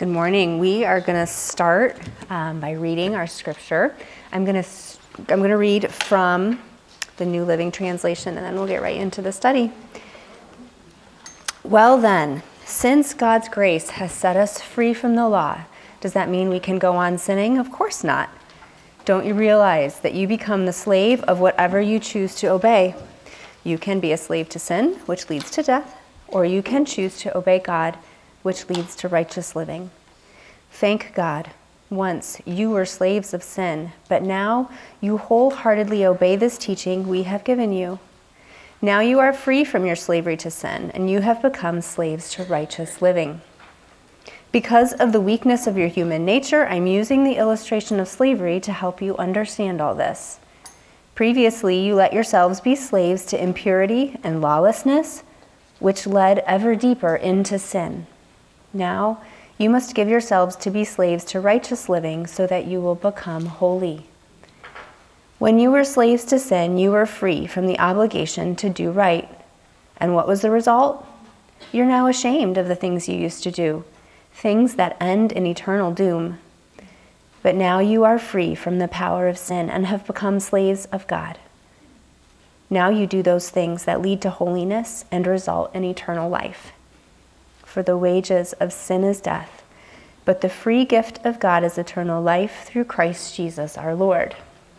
Good morning. We are going to start by reading our scripture. I'm going to read from the New Living Translation, and then we'll get right into the study. Well then, since God's grace has set us free from the law, does that mean we can go on sinning? Of course not. Don't you realize that you become the slave of whatever you choose to obey? You can be a slave to sin, which leads to death, or you can choose to obey God, which leads to righteous living. Thank God, once you were slaves of sin, but now you wholeheartedly obey this teaching we have given you. Now you are free from your slavery to sin, and you have become slaves to righteous living. Because of the weakness of your human nature, I'm using the illustration of slavery to help you understand all this. Previously, you let yourselves be slaves to impurity and lawlessness, which led ever deeper into sin. Now, you must give yourselves to be slaves to righteous living so that you will become holy. When you were slaves to sin, you were free from the obligation to do right. And what was the result? You're now ashamed of the things you used to do, things that end in eternal doom. But now you are free from the power of sin and have become slaves of God. Now you do those things that lead to holiness and result in eternal life. For the wages of sin is death, but the free gift of God is eternal life through Christ Jesus our Lord.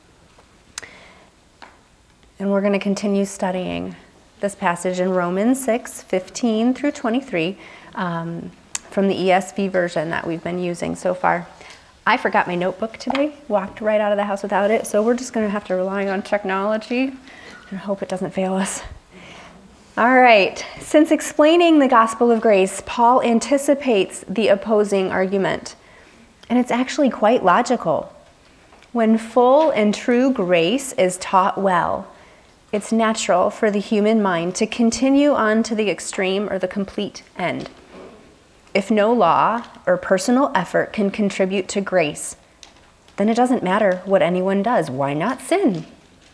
And we're going to continue studying this passage in Romans 6:15 through 23 from the ESV version that we've been using so far. I forgot my notebook today, walked right out of the house without it, so we're just going to have to rely on technology and hope it doesn't fail us. All right, since explaining the gospel of grace, Paul anticipates the opposing argument, and it's actually quite logical. When full and true grace is taught well, it's natural for the human mind to continue on to the extreme or the complete end. If no law or personal effort can contribute to grace, then it doesn't matter what anyone does. Why not sin?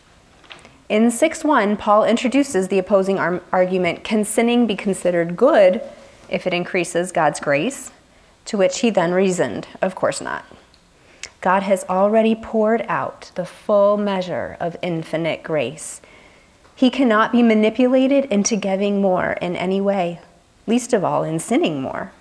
In 6:1, Paul introduces the opposing argument, can sinning be considered good if it increases God's grace? To which he then reasoned, of course not. God has already poured out the full measure of infinite grace. He cannot be manipulated into giving more in any way, least of all in sinning more.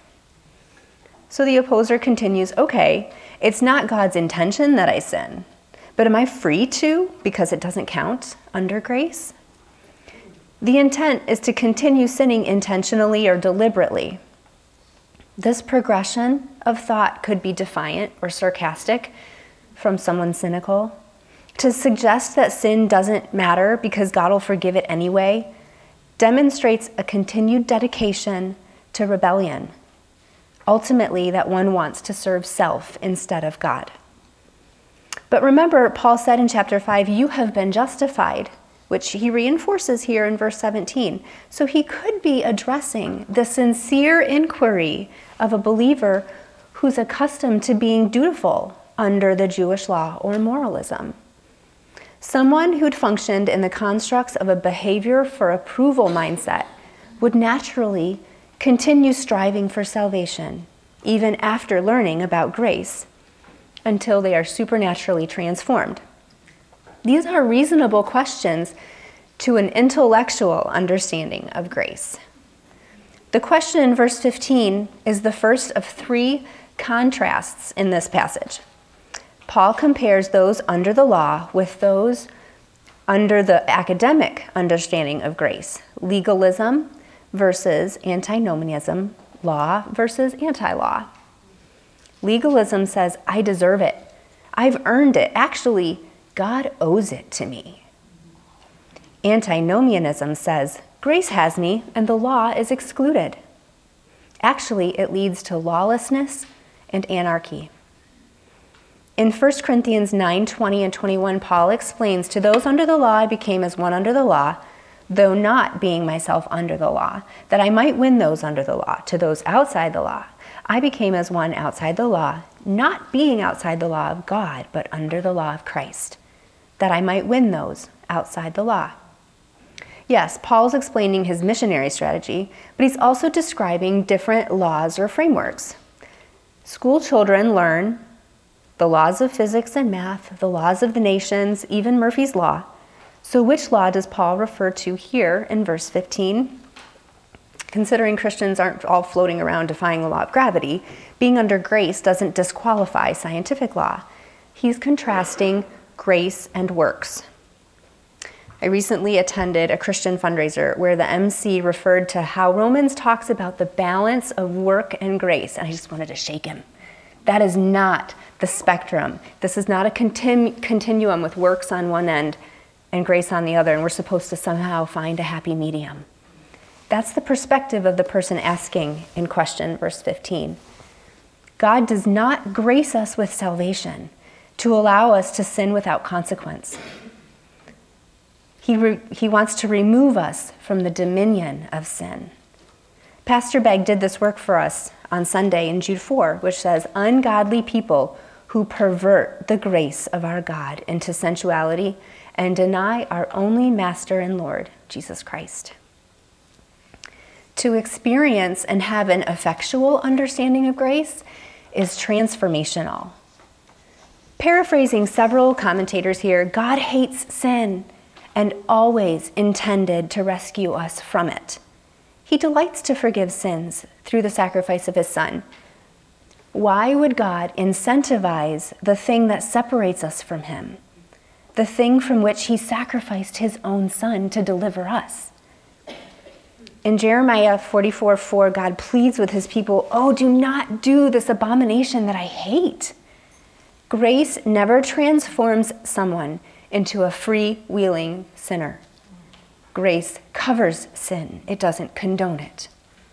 So the opposer continues, okay, it's not God's intention that I sin, but am I free to because it doesn't count under grace? The intent is to continue sinning intentionally or deliberately. This progression of thought could be defiant or sarcastic from someone cynical. To suggest that sin doesn't matter because God will forgive it anyway demonstrates a continued dedication to rebellion. Ultimately, that one wants to serve self instead of God. But remember, Paul said in chapter 5, you have been justified, which he reinforces here in verse 17. So he could be addressing the sincere inquiry of a believer who's accustomed to being dutiful under the Jewish law or moralism. Someone who'd functioned in the constructs of a behavior for approval mindset would naturally continue striving for salvation, even after learning about grace, until they are supernaturally transformed. These are reasonable questions to an intellectual understanding of grace. The question in verse 15 is the first of three contrasts in this passage. Paul compares those under the law with those under the academic understanding of grace. Legalism versus antinomianism, law versus anti-law. Legalism says, I deserve it. I've earned it. Actually, God owes it to me. Antinomianism says, grace has me and the law is excluded. Actually, it leads to lawlessness and anarchy. In 1 Corinthians 9:20 and 21, Paul explains, to those under the law I became as one under the law, though not being myself under the law, that I might win those under the law. To those outside the law, I became as one outside the law, not being outside the law of God, but under the law of Christ, that I might win those outside the law. Yes, Paul's explaining his missionary strategy, but he's also describing different laws or frameworks. School children learn the laws of physics and math, the laws of the nations, even Murphy's Law. So which law does Paul refer to here in verse 15? Considering Christians aren't all floating around defying the law of gravity, being under grace doesn't disqualify scientific law. He's contrasting grace and works. I recently attended a Christian fundraiser where the MC referred to how Romans talks about the balance of work and grace, and I just wanted to shake him. That is not the spectrum. This is not a continuum with works on one end and grace on the other, and we're supposed to somehow find a happy medium. That's the perspective of the person asking in question, verse 15. God does not grace us with salvation to allow us to sin without consequence. He wants to remove us from the dominion of sin. Pastor Begg did this work for us on Sunday in Jude 4, which says, ungodly people who pervert the grace of our God into sensuality and deny our only Master and Lord, Jesus Christ. To experience and have an effectual understanding of grace is transformational. Paraphrasing several commentators here, God hates sin and always intended to rescue us from it. He delights to forgive sins through the sacrifice of his Son. Why would God incentivize the thing that separates us from him, the thing from which he sacrificed his own Son to deliver us? In Jeremiah 44:4, God pleads with his people, oh, do not do this abomination that I hate. Grace never transforms someone into a freewheeling sinner. Grace covers sin. It doesn't condone it.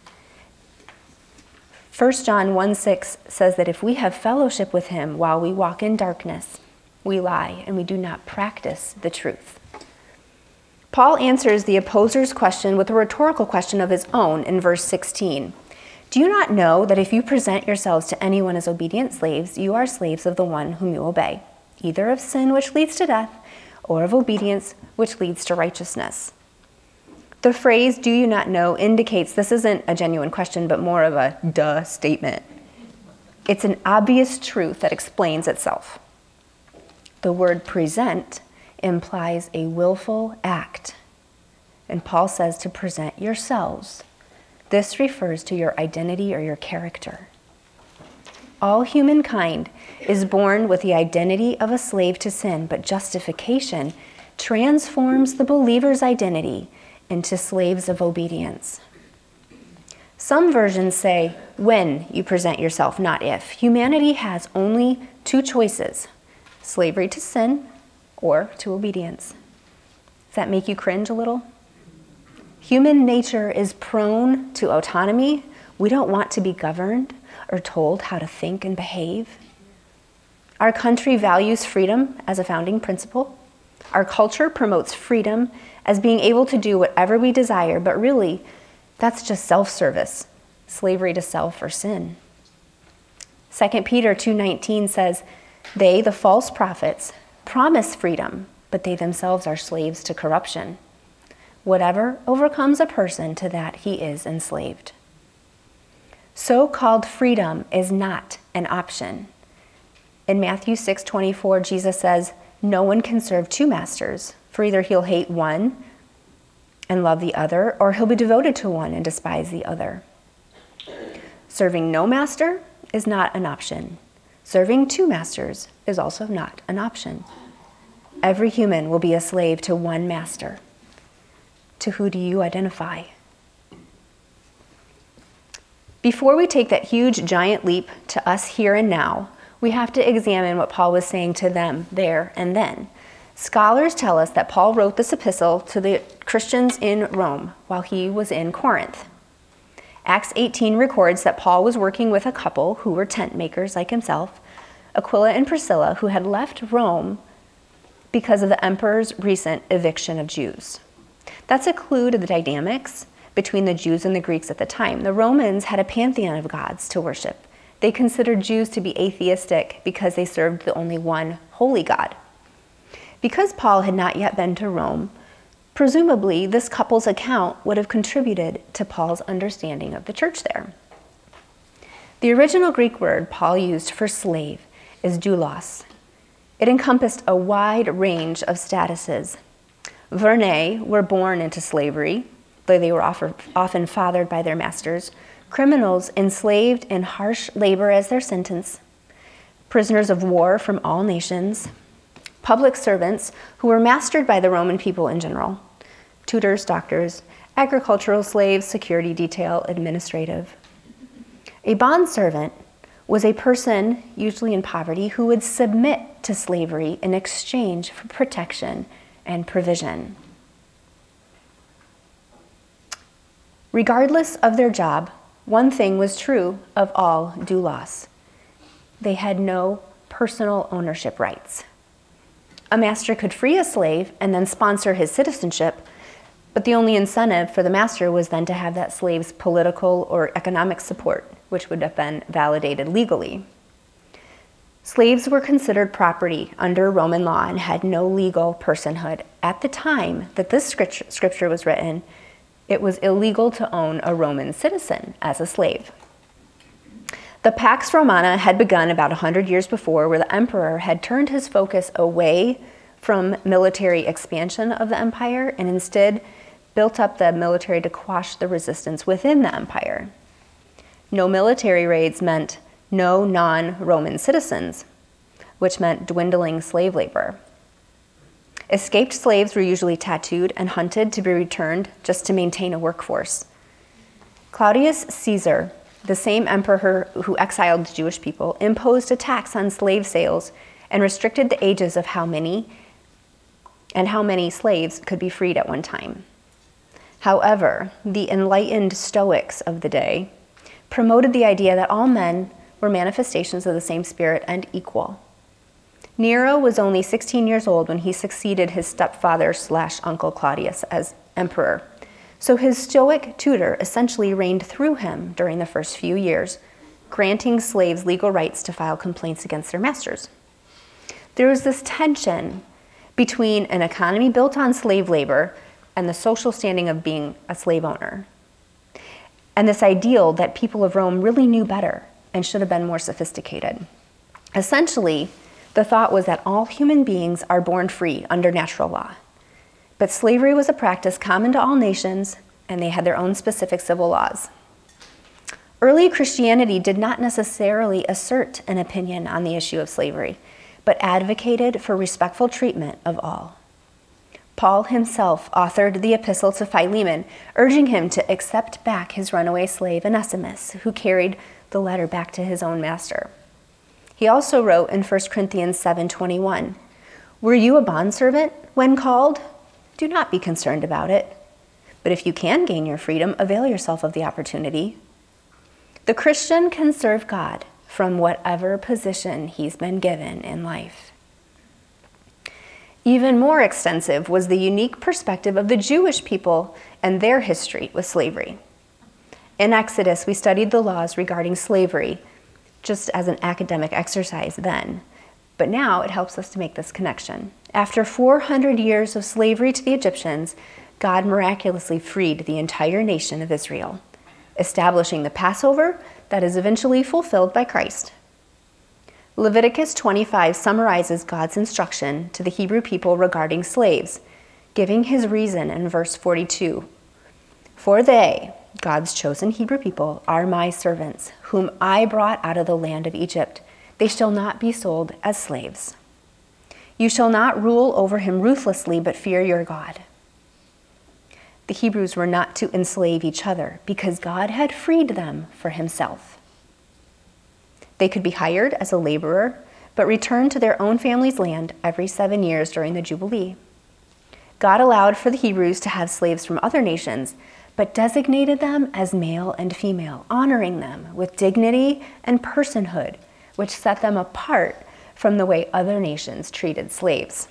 1 John 1:6 says that if we have fellowship with him while we walk in darkness, we lie and we do not practice the truth. Paul answers the opposer's question with a rhetorical question of his own in verse 16. Do you not know that if you present yourselves to anyone as obedient slaves, you are slaves of the one whom you obey, either of sin which leads to death or of obedience which leads to righteousness? The phrase, do you not know, indicates this isn't a genuine question, but more of a duh statement. It's an obvious truth that explains itself. The word present implies a willful act. And Paul says to present yourselves. This refers to your identity or your character. All humankind is born with the identity of a slave to sin, but justification transforms the believer's identity into slaves of obedience. Some versions say when you present yourself, not if. Humanity has only two choices, slavery to sin or to obedience. Does that make you cringe a little? Human nature is prone to autonomy. We don't want to be governed or told how to think and behave. Our country values freedom as a founding principle. Our culture promotes freedom as being able to do whatever we desire, but really, that's just self-service, slavery to self or sin. 2 Peter 2:19 says, they, the false prophets, promise freedom, but they themselves are slaves to corruption. Whatever overcomes a person, to that he is enslaved. So-called freedom is not an option. In Matthew 6:24, Jesus says, no one can serve two masters, for either he'll hate one and love the other, or he'll be devoted to one and despise the other. Serving no master is not an option. Serving two masters is also not an option. Every human will be a slave to one master. To who do you identify? Before we take that huge, giant leap to us here and now, we have to examine what Paul was saying to them there and then. Scholars tell us that Paul wrote this epistle to the Christians in Rome while he was in Corinth. Acts 18 records that Paul was working with a couple who were tent makers like himself, Aquila and Priscilla, who had left Rome because of the emperor's recent eviction of Jews. That's a clue to the dynamics between the Jews and the Greeks at the time. The Romans had a pantheon of gods to worship. They considered Jews to be atheistic because they served the only one holy God. Because Paul had not yet been to Rome, presumably this couple's account would have contributed to Paul's understanding of the church there. The original Greek word Paul used for slave is doulos. It encompassed a wide range of statuses. Vernei were born into slavery, though they were often fathered by their masters. Criminals enslaved in harsh labor as their sentence. Prisoners of war from all nations. Public servants who were mastered by the Roman people in general. Tutors, doctors, agricultural slaves, security detail, administrative. A bondservant was a person, usually in poverty, who would submit to slavery in exchange for protection and provision. Regardless of their job, one thing was true of all doulos. They had no personal ownership rights. A master could free a slave and then sponsor his citizenship, but the only incentive for the master was then to have that slave's political or economic support, which would have been validated legally. Slaves were considered property under Roman law and had no legal personhood. At the time that this scripture was written, it was illegal to own a Roman citizen as a slave. The Pax Romana had begun about 100 years before, where the emperor had turned his focus away from military expansion of the empire and instead built up the military to quash the resistance within the empire. No military raids meant no non-Roman citizens, which meant dwindling slave labor. Escaped slaves were usually tattooed and hunted to be returned just to maintain a workforce. Claudius Caesar, the same emperor who exiled Jewish people, imposed a tax on slave sales and restricted the ages of how many slaves could be freed at one time. However, the enlightened Stoics of the day promoted the idea that all men were manifestations of the same spirit and equal. Nero was only 16 years old when he succeeded his stepfather/uncle Claudius as emperor. So his Stoic tutor essentially reigned through him during the first few years, granting slaves legal rights to file complaints against their masters. There was this tension between an economy built on slave labor and the social standing of being a slave owner, and this ideal that people of Rome really knew better and should have been more sophisticated. Essentially, the thought was that all human beings are born free under natural law. But slavery was a practice common to all nations, and they had their own specific civil laws. Early Christianity did not necessarily assert an opinion on the issue of slavery, but advocated for respectful treatment of all. Paul himself authored the epistle to Philemon, urging him to accept back his runaway slave Onesimus, who carried the letter back to his own master. He also wrote in 1 Corinthians 7:21, "Were you a bondservant when called? Do not be concerned about it. But if you can gain your freedom, avail yourself of the opportunity." The Christian can serve God from whatever position he's been given in life. Even more extensive was the unique perspective of the Jewish people and their history with slavery. In Exodus, we studied the laws regarding slavery just as an academic exercise then, but now it helps us to make this connection. After 400 years of slavery to the Egyptians, God miraculously freed the entire nation of Israel, establishing the Passover that is eventually fulfilled by Christ. Leviticus 25 summarizes God's instruction to the Hebrew people regarding slaves, giving his reason in verse 42. "For they," God's chosen Hebrew people, "are my servants, whom I brought out of the land of Egypt. They shall not be sold as slaves. You shall not rule over him ruthlessly, but fear your God." The Hebrews were not to enslave each other because God had freed them for himself. They could be hired as a laborer, but return to their own family's land every 7 years during the Jubilee. God allowed for the Hebrews to have slaves from other nations, but designated them as male and female, honoring them with dignity and personhood, which set them apart from the way other nations treated slaves.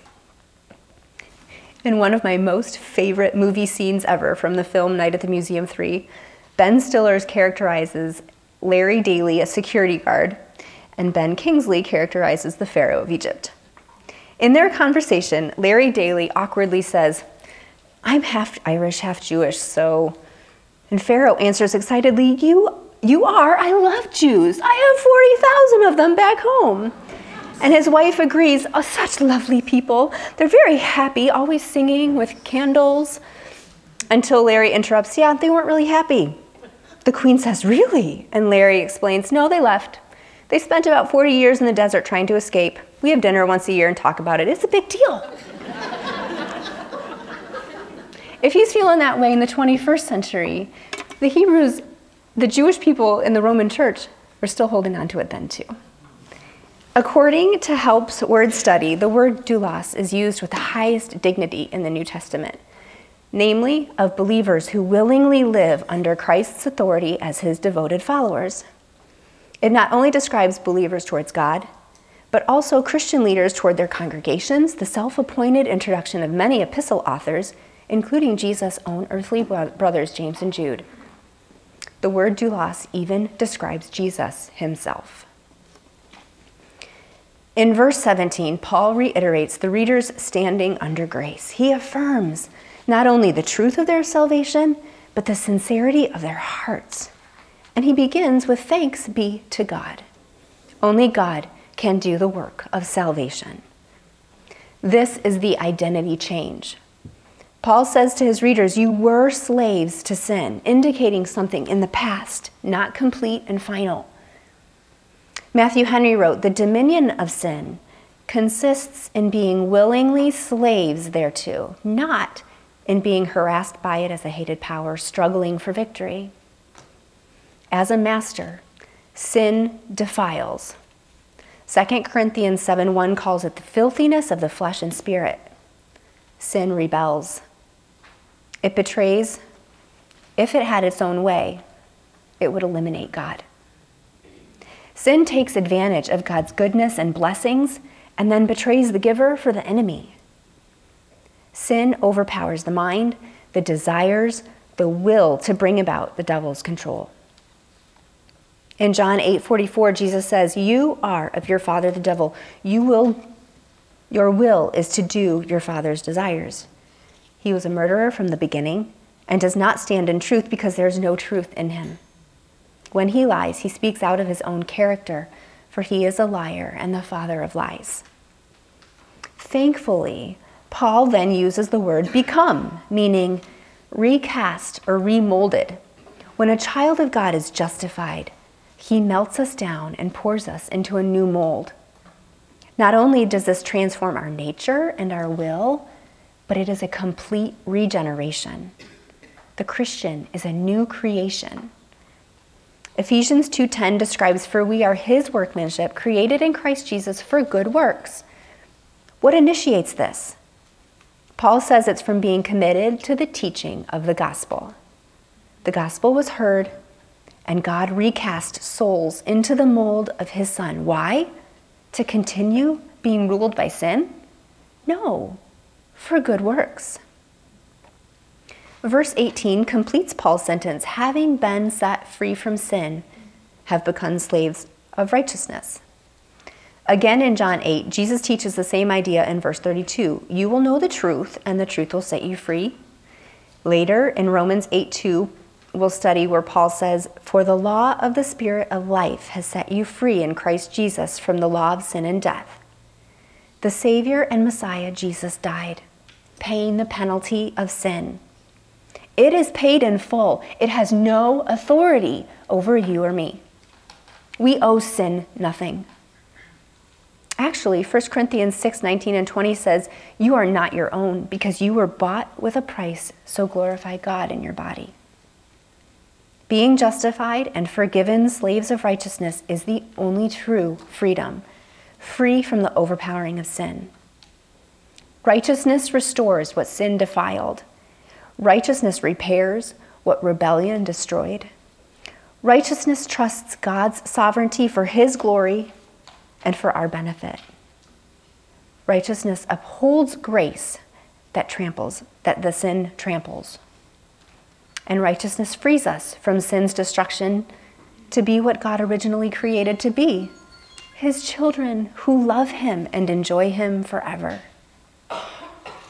In one of my most favorite movie scenes ever from the film Night at the Museum 3, Ben Stiller characterizes Larry Daly, a security guard, and Ben Kingsley characterizes the Pharaoh of Egypt. In their conversation, Larry Daly awkwardly says, "I'm half Irish, half Jewish, so..." And Pharaoh answers excitedly, You "You are? I love Jews. I have 40,000 of them back home." And his wife agrees, "Oh, such lovely people. They're very happy, always singing with candles." Until Larry interrupts, "Yeah, they weren't really happy." The queen says, "Really?" And Larry explains, "No, they left. They spent about 40 years in the desert trying to escape. We have dinner once a year and talk about it. It's a big deal." If he's feeling that way in the 21st century, the Hebrews, the Jewish people in the Roman church, were still holding on to it then too. According to Help's word study, the word doulos is used with the highest dignity in the New Testament, namely of believers who willingly live under Christ's authority as his devoted followers. It not only describes believers towards God, but also Christian leaders toward their congregations, the self-appointed introduction of many epistle authors, including Jesus' own earthly brothers, James and Jude. The word doulos even describes Jesus himself. In verse 17, Paul reiterates the readers' standing under grace. He affirms not only the truth of their salvation, but the sincerity of their hearts. And he begins with thanks be to God. Only God can do the work of salvation. This is the identity change. Paul says to his readers, "You were slaves to sin," indicating something in the past, not complete and final. Matthew Henry wrote, "The dominion of sin consists in being willingly slaves thereto, not in being harassed by it as a hated power, struggling for victory. As a master, sin defiles." 2 Corinthians 7:1 calls it the filthiness of the flesh and spirit. Sin rebels. It betrays. If it had its own way, it would eliminate God. Sin takes advantage of God's goodness and blessings and then betrays the giver for the enemy. Sin overpowers the mind, the desires, the will to bring about the devil's control. In John 8:44, Jesus says, "You are of your father the devil. Your will is to do your father's desires. He was a murderer from the beginning and does not stand in truth because there is no truth in him. When he lies, he speaks out of his own character, for he is a liar and the father of lies." Thankfully, Paul then uses the word become, meaning recast or remolded. When a child of God is justified, he melts us down and pours us into a new mold. Not only does this transform our nature and our will, but it is a complete regeneration. The Christian is a new creation. Ephesians 2:10 describes, "For we are his workmanship, created in Christ Jesus for good works." What initiates this? Paul says it's from being committed to the teaching of the gospel. The gospel was heard, and God recast souls into the mold of his Son. Why? To continue being ruled by sin? No, for good works. Verse 18 completes Paul's sentence, "Having been set free from sin, have become slaves of righteousness." Again in John 8, Jesus teaches the same idea in verse 32. "You will know the truth, and the truth will set you free." Later in Romans 8:2, we'll study where Paul says, "For the law of the Spirit of life has set you free in Christ Jesus from the law of sin and death." The Savior and Messiah, Jesus, died, paying the penalty of sin. It is paid in full. It has no authority over you or me. We owe sin nothing. Actually, 1 Corinthians 6:19 and 20 says, "You are not your own because you were bought with a price, so glorify God in your body." Being justified and forgiven slaves of righteousness is the only true freedom, free from the overpowering of sin. Righteousness restores what sin defiled. Righteousness repairs what rebellion destroyed. Righteousness trusts God's sovereignty for his glory and for our benefit. Righteousness upholds grace that the sin tramples. And righteousness frees us from sin's destruction to be what God originally created to be, his children who love him and enjoy him forever.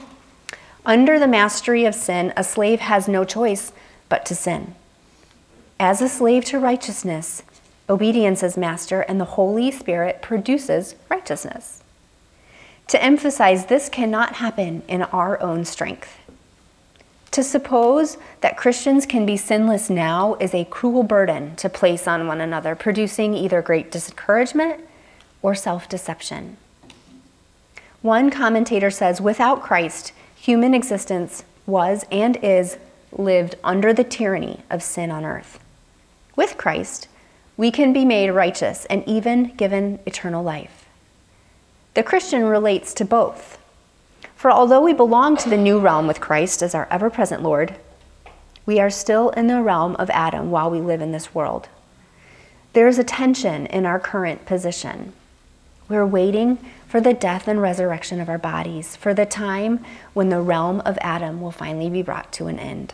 Under the mastery of sin, a slave has no choice but to sin. As a slave to righteousness, obedience as master and the Holy Spirit produces righteousness. To emphasize, this cannot happen in our own strength. To suppose that Christians can be sinless now is a cruel burden to place on one another, producing either great discouragement or self-deception. One commentator says, without Christ, human existence was and is lived under the tyranny of sin on earth. With Christ, we can be made righteous and even given eternal life. The Christian relates to both. For although we belong to the new realm with Christ as our ever-present Lord, we are still in the realm of Adam while we live in this world. There is a tension in our current position. We're waiting for the death and resurrection of our bodies, for the time when the realm of Adam will finally be brought to an end.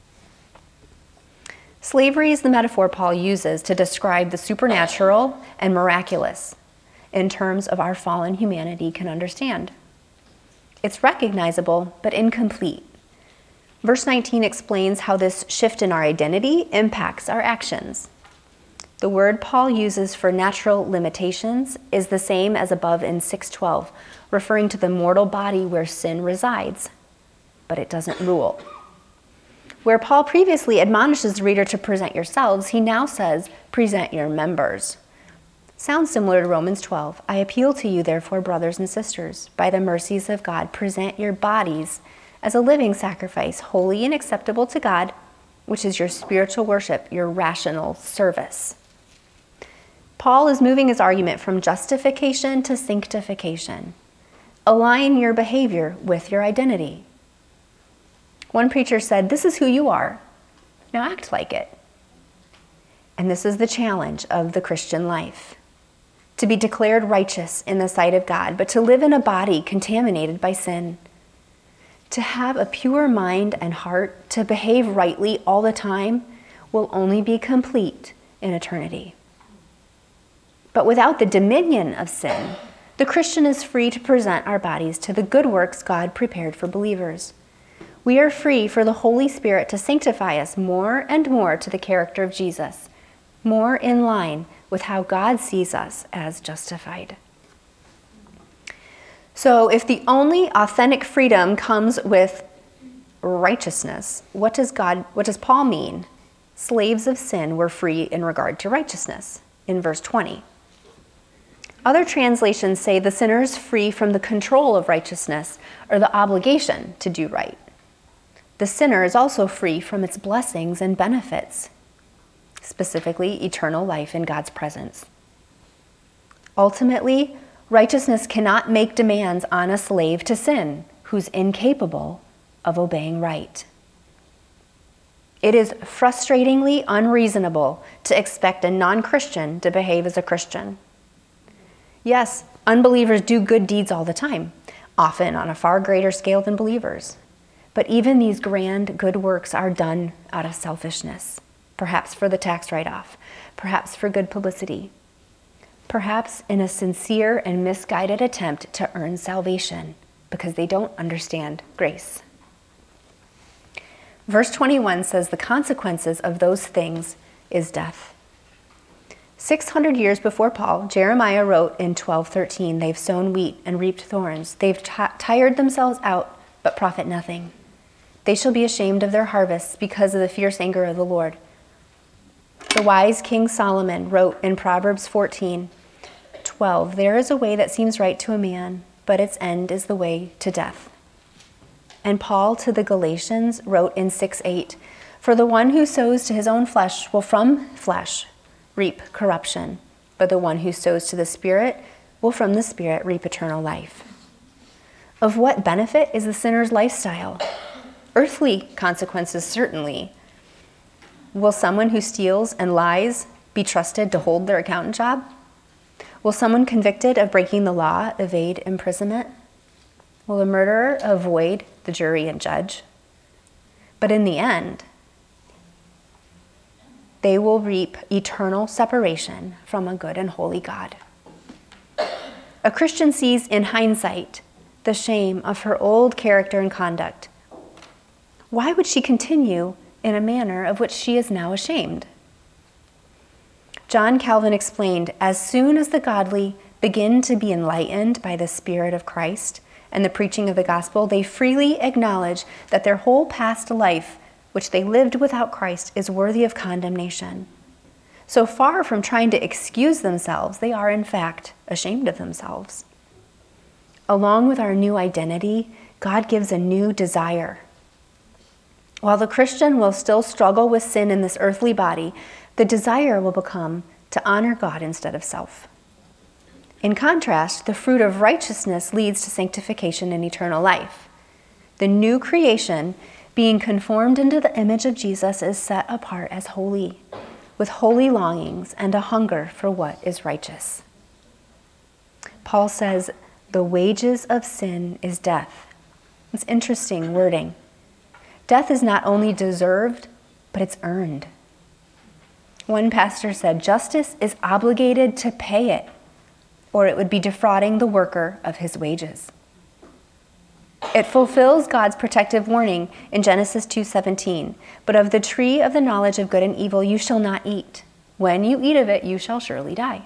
Slavery is the metaphor Paul uses to describe the supernatural and miraculous in terms of our fallen humanity can understand. It's recognizable, but incomplete. Verse 19 explains how this shift in our identity impacts our actions. The word Paul uses for natural limitations is the same as above in 6:12, referring to the mortal body where sin resides, but it doesn't rule. Where Paul previously admonishes the reader to present yourselves, he now says, present your members. Sounds similar to Romans 12. I appeal to you, therefore, brothers and sisters, by the mercies of God, present your bodies as a living sacrifice, holy and acceptable to God, which is your spiritual worship, your rational service. Paul is moving his argument from justification to sanctification. Align your behavior with your identity. One preacher said, this is who you are. Now act like it. And this is the challenge of the Christian life. To be declared righteous in the sight of God, but to live in a body contaminated by sin. To have a pure mind and heart, to behave rightly all the time, will only be complete in eternity. But without the dominion of sin, the Christian is free to present our bodies to the good works God prepared for believers. We are free for the Holy Spirit to sanctify us more and more to the character of Jesus, more in line with how God sees us as justified. So if the only authentic freedom comes with righteousness, what does Paul mean? Slaves of sin were free in regard to righteousness in verse 20. Other translations say the sinner is free from the control of righteousness or the obligation to do right. The sinner is also free from its blessings and benefits, specifically eternal life in God's presence. Ultimately, righteousness cannot make demands on a slave to sin who's incapable of obeying right. It is frustratingly unreasonable to expect a non-Christian to behave as a Christian. Yes, unbelievers do good deeds all the time, often on a far greater scale than believers. But even these grand good works are done out of selfishness, perhaps for the tax write-off, perhaps for good publicity, perhaps in a sincere and misguided attempt to earn salvation because they don't understand grace. Verse 21 says the consequences of those things is death. 600 years before Paul, Jeremiah wrote in 12:13, they've sown wheat and reaped thorns. They've tired themselves out, but profit nothing. They shall be ashamed of their harvests because of the fierce anger of the Lord. The wise King Solomon wrote in Proverbs 14:12, there is a way that seems right to a man, but its end is the way to death. And Paul to the Galatians wrote in 6:8, for the one who sows to his own flesh will from flesh reap corruption, but the one who sows to the Spirit will from the Spirit reap eternal life. Of what benefit is the sinner's lifestyle? Earthly consequences, certainly. Will someone who steals and lies be trusted to hold their accountant job? Will someone convicted of breaking the law evade imprisonment? Will a murderer avoid the jury and judge? But in the end, they will reap eternal separation from a good and holy God. A Christian sees in hindsight the shame of her old character and conduct. Why would she continue in a manner of which she is now ashamed? John Calvin explained, as soon as the godly begin to be enlightened by the Spirit of Christ and the preaching of the gospel, they freely acknowledge that their whole past life, which they lived without Christ, is worthy of condemnation. So far from trying to excuse themselves, they are in fact ashamed of themselves. Along with our new identity, God gives a new desire. While the Christian will still struggle with sin in this earthly body, the desire will become to honor God instead of self. In contrast, the fruit of righteousness leads to sanctification and eternal life. The new creation, being conformed into the image of Jesus, is set apart as holy, with holy longings and a hunger for what is righteous. Paul says, the wages of sin is death. It's interesting wording. Death is not only deserved, but it's earned. One pastor said, justice is obligated to pay it, or it would be defrauding the worker of his wages. It fulfills God's protective warning in Genesis 2:17, but of the tree of the knowledge of good and evil you shall not eat. When you eat of it, you shall surely die.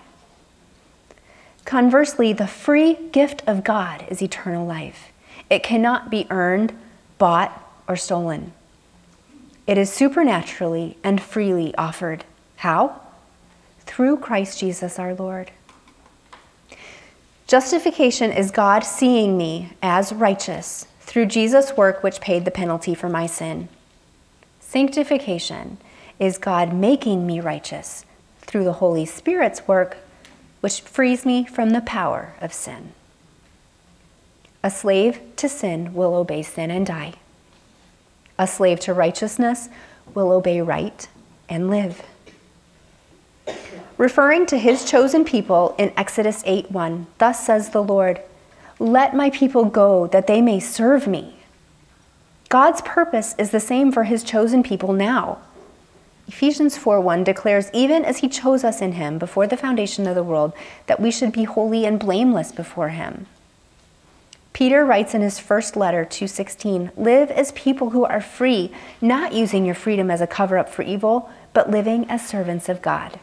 Conversely, the free gift of God is eternal life. It cannot be earned, bought, or stolen. It is supernaturally and freely offered. How? Through Christ Jesus our Lord. Justification is God seeing me as righteous through Jesus' work which paid the penalty for my sin. Sanctification is God making me righteous through the Holy Spirit's work which frees me from the power of sin. A slave to sin will obey sin and die. A slave to righteousness will obey right and live. Referring to his chosen people in Exodus 8:1, thus says the Lord, let my people go that they may serve me. God's purpose is the same for his chosen people now. Ephesians 4:1 declares, even as he chose us in him before the foundation of the world, that we should be holy and blameless before him. Peter writes in his first letter, 2:16, live as people who are free, not using your freedom as a cover-up for evil, but living as servants of God.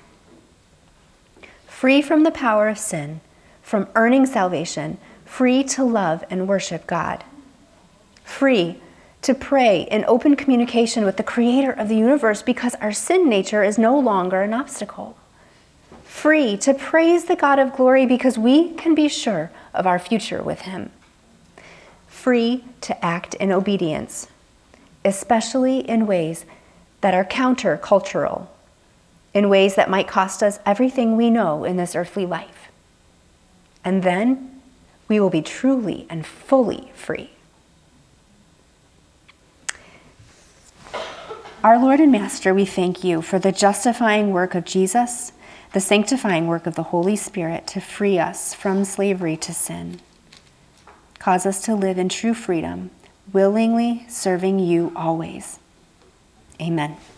Free from the power of sin, from earning salvation, free to love and worship God. Free to pray in open communication with the Creator of the universe because our sin nature is no longer an obstacle. Free to praise the God of glory because we can be sure of our future with him. Free to act in obedience, especially in ways that are counter-cultural, in ways that might cost us everything we know in this earthly life. And then we will be truly and fully free. Our Lord and Master, we thank you for the justifying work of Jesus, the sanctifying work of the Holy Spirit to free us from slavery to sin. Cause us to live in true freedom, willingly serving you always. Amen.